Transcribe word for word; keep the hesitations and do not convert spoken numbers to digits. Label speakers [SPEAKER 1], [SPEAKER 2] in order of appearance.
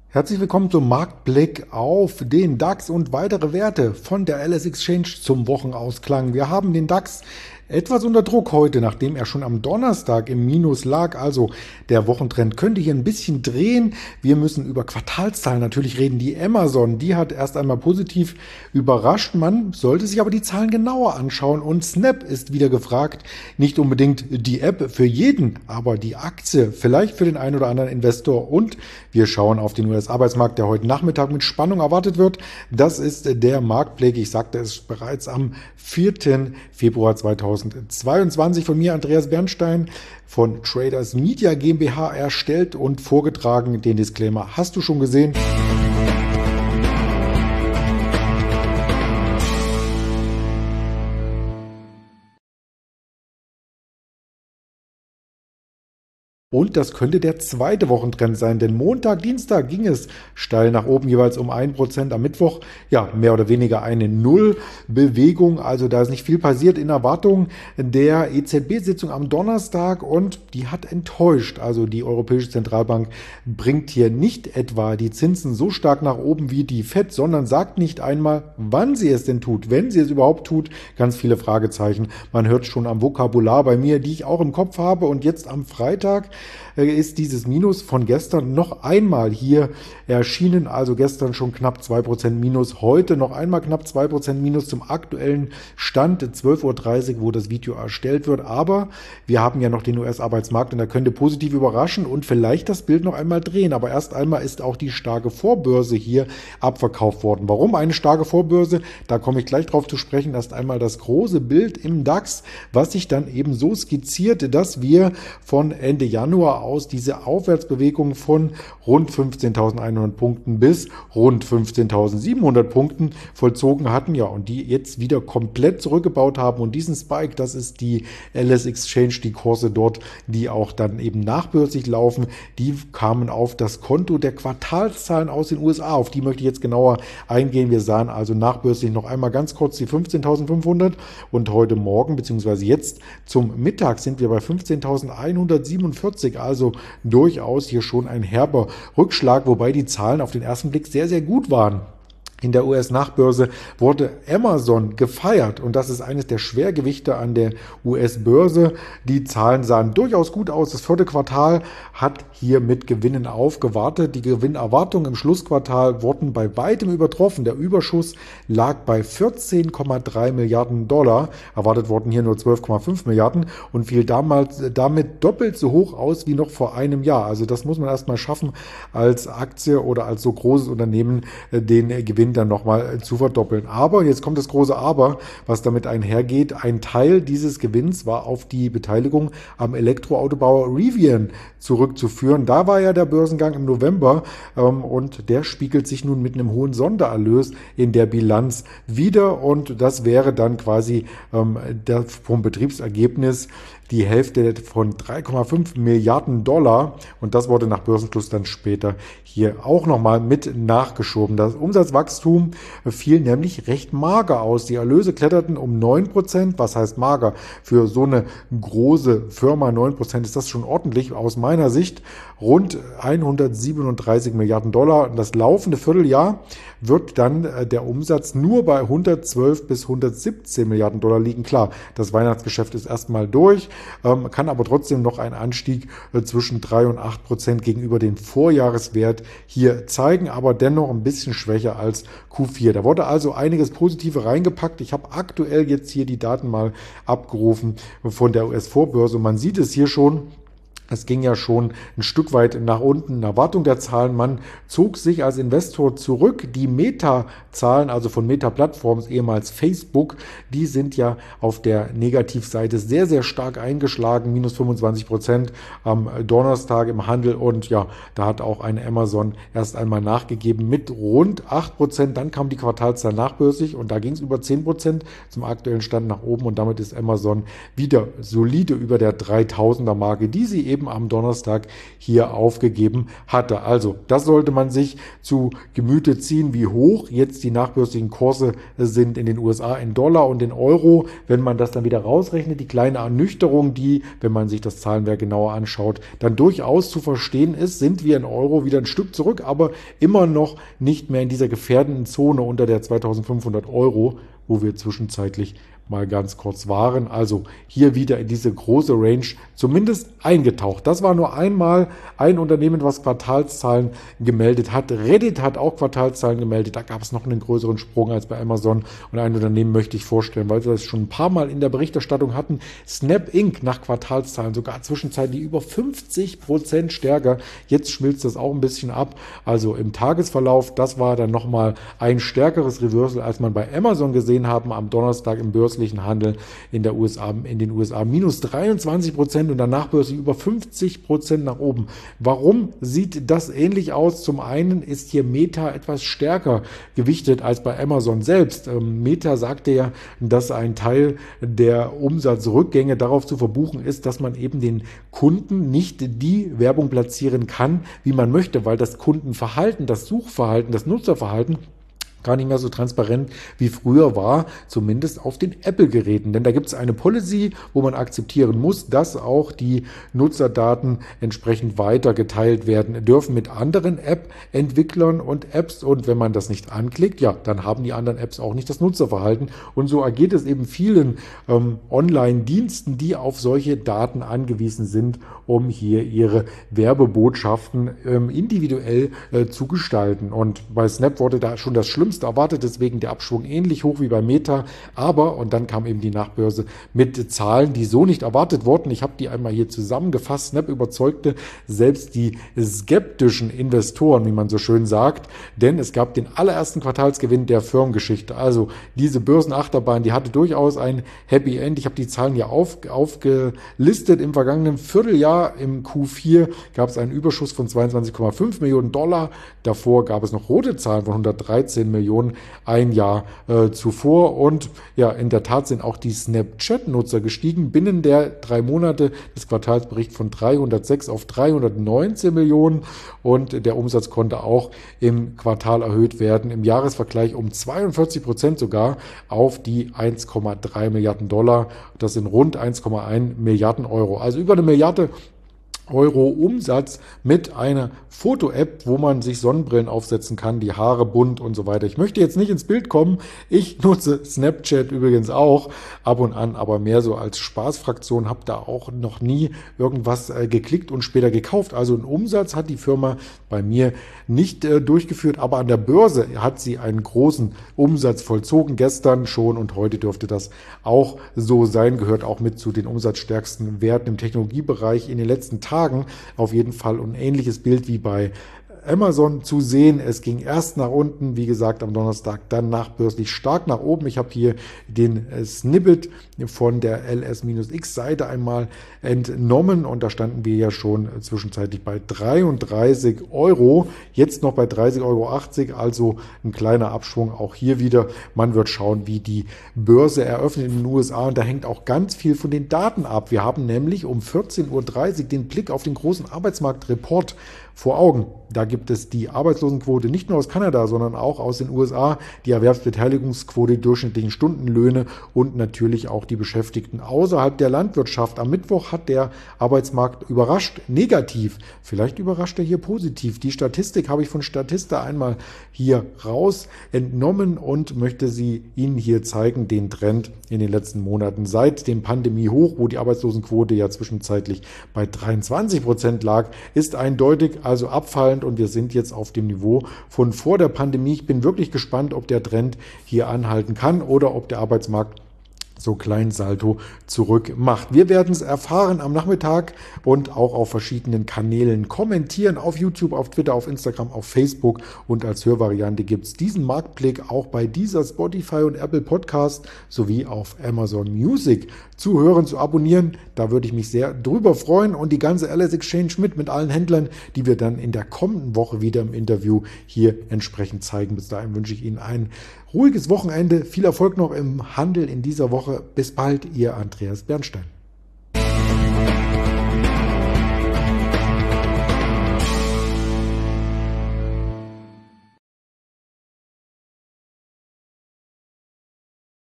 [SPEAKER 1] Herzlich willkommen zum Marktblick auf den DAX und weitere Werte von der L S Exchange zum Wochenausklang. Wir haben den DAX etwas unter Druck heute, nachdem er schon am Donnerstag im Minus lag. Also der Wochentrend könnte hier ein bisschen drehen. Wir müssen über Quartalszahlen natürlich reden. Die Amazon, die hat erst einmal positiv überrascht. Man sollte sich aber die Zahlen genauer anschauen. Und Snap ist wieder gefragt. Nicht unbedingt die App für jeden, aber die Aktie vielleicht für den einen oder anderen Investor. Und wir schauen auf den U S-Arbeitsmarkt, der heute Nachmittag mit Spannung erwartet wird. Das ist der Marktblick. Ich sagte es bereits am vierten Februar zweitausendzweiundzwanzig von mir, Andreas Bernstein von Traders Media GmbH, erstellt und vorgetragen. Den Disclaimer hast du schon gesehen. Und das könnte der zweite Wochentrend sein, denn Montag, Dienstag ging es steil nach oben, jeweils um ein Prozent. Am Mittwoch, ja, mehr oder weniger eine Nullbewegung. Also da ist nicht viel passiert in Erwartung der E Z B-Sitzung am Donnerstag und die hat enttäuscht. Also die Europäische Zentralbank bringt hier nicht etwa die Zinsen so stark nach oben wie die Fed, sondern sagt nicht einmal, wann sie es denn tut, wenn sie es überhaupt tut. Ganz viele Fragezeichen. Man hört schon am Vokabular bei mir, die ich auch im Kopf habe. Und jetzt am Freitag ist dieses Minus von gestern noch einmal hier erschienen, also gestern schon knapp zwei Prozent Minus, heute noch einmal knapp zwei Prozent Minus zum aktuellen Stand zwölf Uhr dreißig, wo das Video erstellt wird, aber wir haben ja noch den U S-Arbeitsmarkt und er könnte positiv überraschen und vielleicht das Bild noch einmal drehen, aber erst einmal ist auch die starke Vorbörse hier abverkauft worden. Warum eine starke Vorbörse? Da komme ich gleich drauf zu sprechen. Erst einmal das große Bild im DAX, was sich dann eben so skizziert, dass wir von Ende Januar aus diese Aufwärtsbewegung von rund fünfzehntausendeinhundert Punkten bis rund fünfzehntausendsiebenhundert Punkten vollzogen hatten, ja, und die jetzt wieder komplett zurückgebaut haben. Und diesen Spike, das ist die L S Exchange, die Kurse dort, die auch dann eben nachbörslich laufen, die kamen auf das Konto der Quartalszahlen aus den U S A. Auf die möchte ich jetzt genauer eingehen. Wir sahen also nachbörslich noch einmal ganz kurz die fünfzehntausendfünfhundert und heute Morgen, beziehungsweise jetzt zum Mittag sind wir bei fünfzehntausendeinhundertsiebenundvierzig, also durchaus hier schon ein herber Rückschlag, wobei die Zahlen auf den ersten Blick sehr, sehr gut waren. In der U S-Nachbörse wurde Amazon gefeiert und das ist eines der Schwergewichte an der U S-Börse. Die Zahlen sahen durchaus gut aus. Das vierte Quartal hat hier mit Gewinnen aufgewartet. Die Gewinnerwartungen im Schlussquartal wurden bei weitem übertroffen. Der Überschuss lag bei vierzehn Komma drei Milliarden Dollar. Erwartet wurden hier nur zwölf Komma fünf Milliarden und fiel damals damit doppelt so hoch aus wie noch vor einem Jahr. Also das muss man erstmal schaffen, als Aktie oder als so großes Unternehmen den Gewinn dann nochmal zu verdoppeln. Aber, jetzt kommt das große Aber, was damit einhergeht, ein Teil dieses Gewinns war auf die Beteiligung am Elektroautobauer Rivian zurückzuführen. Da war ja der Börsengang im November ähm, und der spiegelt sich nun mit einem hohen Sondererlös in der Bilanz wieder und das wäre dann quasi ähm, der, vom Betriebsergebnis die Hälfte von drei Komma fünf Milliarden Dollar und das wurde nach Börsenschluss dann später hier auch nochmal mit nachgeschoben. Das Umsatzwachstum fiel nämlich recht mager aus. Die Erlöse kletterten um neun Prozent. Was heißt mager? Für so eine große Firma neun Prozent ist das schon ordentlich aus meiner Sicht. Rund hundertsiebenunddreißig Milliarden Dollar. Und das laufende Vierteljahr wird dann der Umsatz nur bei hundertzwölf bis hundertsiebzehn Milliarden Dollar liegen. Klar, das Weihnachtsgeschäft ist erstmal durch, ähm, kann aber trotzdem noch einen Anstieg äh, zwischen drei und acht Prozent gegenüber dem Vorjahreswert hier zeigen, aber dennoch ein bisschen schwächer als Q vier. Da wurde also einiges Positive reingepackt. Ich habe aktuell jetzt hier die Daten mal abgerufen von der U S-Vorbörse. Man sieht es hier schon. Es ging ja schon ein Stück weit nach unten in Erwartung der Zahlen. Man zog sich als Investor zurück. Die Meta-Zahlen, also von Meta-Plattforms, ehemals Facebook, die sind ja auf der Negativseite sehr, sehr stark eingeschlagen. Minus fünfundzwanzig Prozent am Donnerstag im Handel. Und ja, da hat auch eine Amazon erst einmal nachgegeben mit rund acht Prozent. Dann kam die Quartalszahl nachbörslich und da ging es über zehn Prozent zum aktuellen Stand nach oben. Und damit ist Amazon wieder solide über der dreitausender Marke, die sie eben eben am Donnerstag hier aufgegeben hatte. Also das sollte man sich zu Gemüte ziehen, wie hoch jetzt die nachbörslichen Kurse sind in den U S A in Dollar und in Euro. Wenn man das dann wieder rausrechnet, die kleine Ernüchterung, die, wenn man sich das Zahlenwerk genauer anschaut, dann durchaus zu verstehen ist, sind wir in Euro wieder ein Stück zurück, aber immer noch nicht mehr in dieser gefährdenden Zone unter der zweitausendfünfhundert Euro, wo wir zwischenzeitlich mal ganz kurz waren. Also hier wieder in diese große Range zumindest eingetaucht. Das war nur einmal ein Unternehmen, was Quartalszahlen gemeldet hat. Reddit hat auch Quartalszahlen gemeldet. Da gab es noch einen größeren Sprung als bei Amazon. Und ein Unternehmen möchte ich vorstellen, weil wir das schon ein paar Mal in der Berichterstattung hatten. Snap Incorporated nach Quartalszahlen sogar zwischenzeitlich über fünfzig Prozent stärker. Jetzt schmilzt das auch ein bisschen ab. Also im Tagesverlauf, das war dann nochmal ein stärkeres Reversal, als man bei Amazon gesehen haben am Donnerstag im Börsen Handel in der U S A, in den U S A minus dreiundzwanzig Prozent und danach börslich über fünfzig Prozent nach oben. Warum sieht das ähnlich aus? Zum einen ist hier Meta etwas stärker gewichtet als bei Amazon selbst. Ähm, Meta sagte ja, dass ein Teil der Umsatzrückgänge darauf zu verbuchen ist, dass man eben den Kunden nicht die Werbung platzieren kann, wie man möchte, weil das Kundenverhalten, das Suchverhalten, das Nutzerverhalten gar nicht mehr so transparent wie früher war, zumindest auf den Apple-Geräten. Denn da gibt es eine Policy, wo man akzeptieren muss, dass auch die Nutzerdaten entsprechend weiter geteilt werden dürfen mit anderen App-Entwicklern und Apps. Und wenn man das nicht anklickt, ja, dann haben die anderen Apps auch nicht das Nutzerverhalten. Und so ergeht es eben vielen ähm, Online-Diensten, die auf solche Daten angewiesen sind, um hier ihre Werbebotschaften ähm, individuell äh, zu gestalten. Und bei Snap wurde da schon das Schlimmste erwartet, deswegen der Abschwung ähnlich hoch wie bei Meta, aber, und dann kam eben die Nachbörse mit Zahlen, die so nicht erwartet wurden. Ich habe die einmal hier zusammengefasst. Snap überzeugte selbst die skeptischen Investoren, wie man so schön sagt, denn es gab den allerersten Quartalsgewinn der Firmengeschichte. Also diese Börsenachterbahn, die hatte durchaus ein Happy End. Ich habe die Zahlen hier auf, aufgelistet. Im vergangenen Vierteljahr, im Q vier, gab es einen Überschuss von zweiundzwanzig Komma fünf Millionen Dollar. Davor gab es noch rote Zahlen von hundertdreizehn Millionen ein Jahr äh, zuvor. Und ja, in der Tat sind auch die Snapchat-Nutzer gestiegen. Binnen der drei Monate des Quartalsberichts von dreihundertsechs auf dreihundertneunzehn Millionen. Und der Umsatz konnte auch im Quartal erhöht werden. Im Jahresvergleich um zweiundvierzig Prozent sogar auf die eins Komma drei Milliarden Dollar. Das sind rund eins Komma eins Milliarden Euro. Also über eine Milliarde Euro Umsatz mit einer Foto-App, wo man sich Sonnenbrillen aufsetzen kann, die Haare bunt und so weiter. Ich möchte jetzt nicht ins Bild kommen. Ich nutze Snapchat übrigens auch ab und an, aber mehr so als Spaßfraktion, habe da auch noch nie irgendwas äh, geklickt und später gekauft. Also einen Umsatz hat die Firma bei mir nicht äh, durchgeführt, aber an der Börse hat sie einen großen Umsatz vollzogen, gestern schon, und heute dürfte das auch so sein, gehört auch mit zu den umsatzstärksten Werten im Technologiebereich in den letzten Tagen. Auf jeden Fall ein ähnliches Bild wie bei Amazon zu sehen. Es ging erst nach unten, wie gesagt, am Donnerstag, dann nachbörslich stark nach oben. Ich habe hier den Snippet von der L S X Seite einmal entnommen und da standen wir ja schon zwischenzeitlich bei dreiunddreißig Euro, jetzt noch bei dreißig Euro achtzig, also ein kleiner Abschwung auch hier wieder. Man wird schauen, wie die Börse eröffnet in den U S A, und da hängt auch ganz viel von den Daten ab. Wir haben nämlich um vierzehn Uhr dreißig den Blick auf den großen Arbeitsmarktreport vor Augen. Da gibt es die Arbeitslosenquote nicht nur aus Kanada, sondern auch aus den U S A, die Erwerbsbeteiligungsquote, die durchschnittlichen Stundenlöhne und natürlich auch die Beschäftigten außerhalb der Landwirtschaft. Am Mittwoch hat der Arbeitsmarkt überrascht, negativ. Vielleicht überrascht er hier positiv. Die Statistik habe ich von Statista einmal hier raus entnommen und möchte sie Ihnen hier zeigen, den Trend in den letzten Monaten seit dem Pandemie-Hoch, wo die Arbeitslosenquote ja zwischenzeitlich bei dreiundzwanzig Prozent lag, ist eindeutig also abfallend, und wir sind jetzt auf dem Niveau von vor der Pandemie. Ich bin wirklich gespannt, ob der Trend hier anhalten kann oder ob der Arbeitsmarkt so kleinen Salto zurück macht. Wir werden es erfahren am Nachmittag und auch auf verschiedenen Kanälen kommentieren, auf YouTube, auf Twitter, auf Instagram, auf Facebook, und als Hörvariante gibt es diesen Marktblick auch bei dieser Spotify und Apple Podcast sowie auf Amazon Music zu hören, zu abonnieren. Da würde ich mich sehr drüber freuen, und die ganze L S Exchange mit, mit allen Händlern, die wir dann in der kommenden Woche wieder im Interview hier entsprechend zeigen. Bis dahin wünsche ich Ihnen ein ruhiges Wochenende, viel Erfolg noch im Handel in dieser Woche. Bis bald, Ihr Andreas Bernstein.